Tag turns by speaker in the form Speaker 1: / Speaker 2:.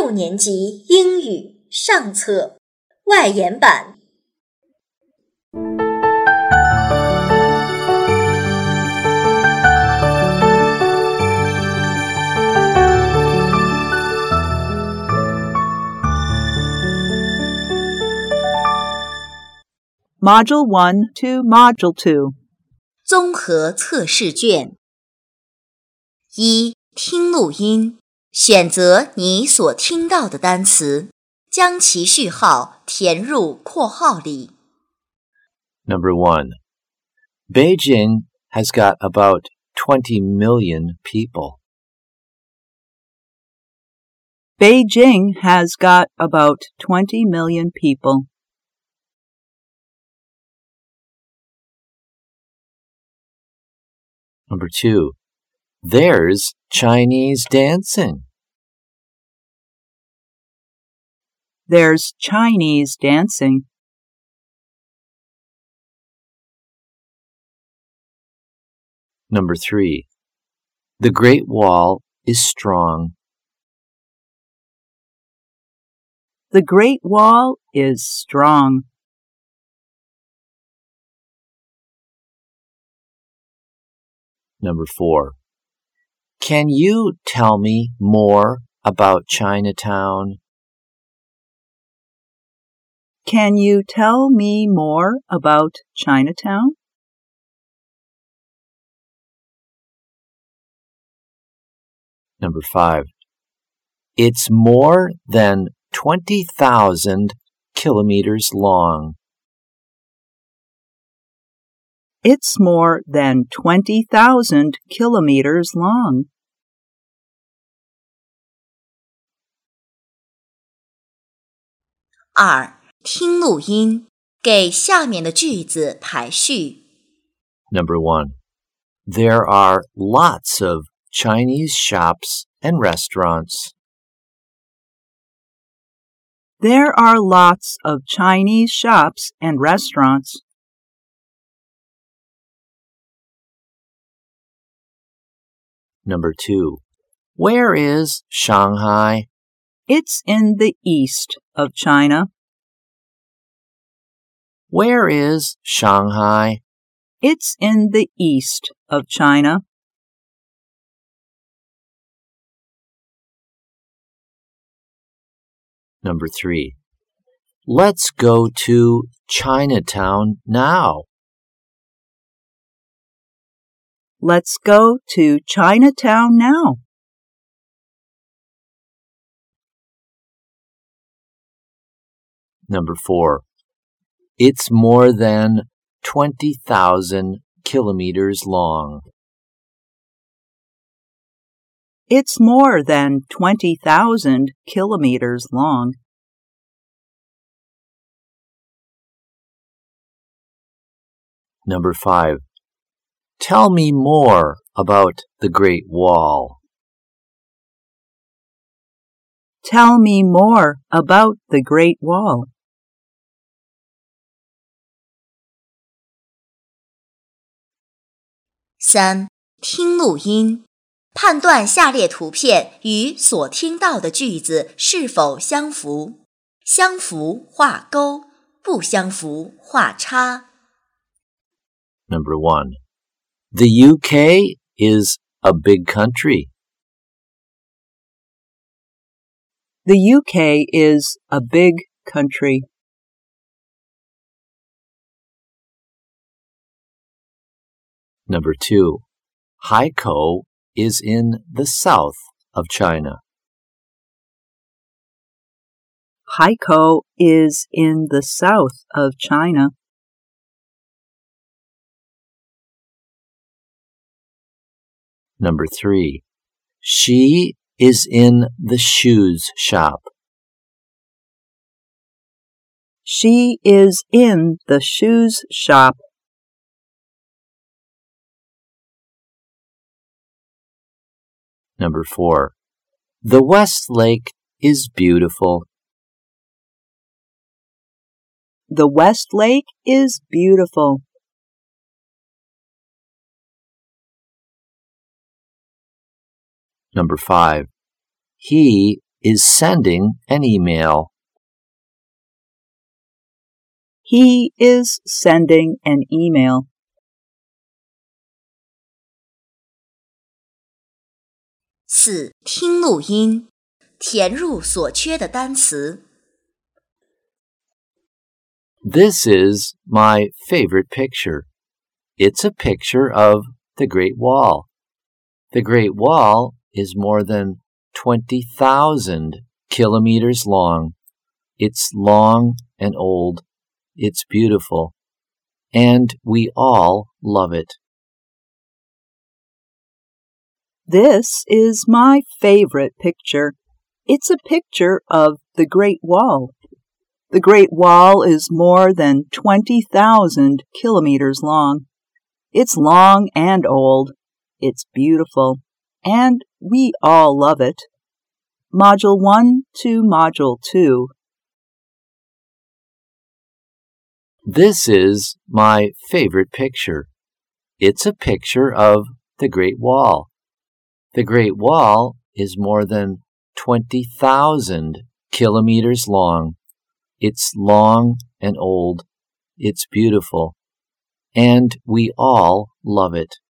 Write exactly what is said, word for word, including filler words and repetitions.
Speaker 1: 六年级英语上册外研版。
Speaker 2: Module one to Module two
Speaker 1: 综合测试卷。一、听录音，选择你所听到的单词，将其序号填入括号里。
Speaker 3: Number one, Beijing has got about twenty million people.
Speaker 2: Beijing has got about twenty million people.
Speaker 3: Number two, there's Chinese dancing.
Speaker 2: There's Chinese dancing.
Speaker 3: Number three, the Great Wall is strong.
Speaker 2: The Great Wall is strong.
Speaker 3: Number four, can you tell me more about Chinatown?
Speaker 2: Can you tell me more about Chinatown?
Speaker 3: Number five, it's more than twenty thousand kilometers long.
Speaker 2: It's more than twenty thousand kilometers long.
Speaker 1: 二、听录音，给下面的句子排序。
Speaker 3: Number one, there are lots of Chinese shops and restaurants.
Speaker 2: There are lots of Chinese shops and restaurants.
Speaker 3: Number two, where is Shanghai?
Speaker 2: It's in the east of China.
Speaker 3: Where is Shanghai?
Speaker 2: It's in the east of China.
Speaker 3: Number three, let's go to Chinatown now.
Speaker 2: Let's go to Chinatown now.
Speaker 3: Number four, it's more than twenty thousand kilometers long.
Speaker 2: It's more than twenty thousand kilometers long.
Speaker 3: Number five, tell me more about the Great Wall.
Speaker 2: Tell me more about the Great Wall.
Speaker 1: 三、听录音，判断下列图片与所听到的句子是否相符，相符画勾，不相符画叉。
Speaker 3: Number one, the U K is a big country.
Speaker 2: The U K is a big country.
Speaker 3: Number two, Haikou is in the south of China.
Speaker 2: Haikou is in the south of China.
Speaker 3: Number three, she is in the shoes shop.
Speaker 2: She is in the shoes shop.
Speaker 3: Number four, the West Lake is beautiful.
Speaker 2: The West Lake is beautiful.
Speaker 3: Number five, he is sending an email.
Speaker 2: He is sending an email.
Speaker 1: 四、听录音，填入所缺的单词。
Speaker 3: This is my favorite picture. It's a picture of the Great Wall. The Great Wall is more than twenty thousand kilometers long. It's long and old. It's beautiful. And we all love it.
Speaker 2: This is my favorite picture. It's a picture of the Great Wall. The Great Wall is more than twenty thousand kilometers long. It's long and old. It's beautiful. And we all love it. Module one to Module two.
Speaker 3: This is my favorite picture. It's a picture of the Great Wall. The Great Wall is more than twenty thousand kilometers long. It's long and old. It's beautiful. And we all love it.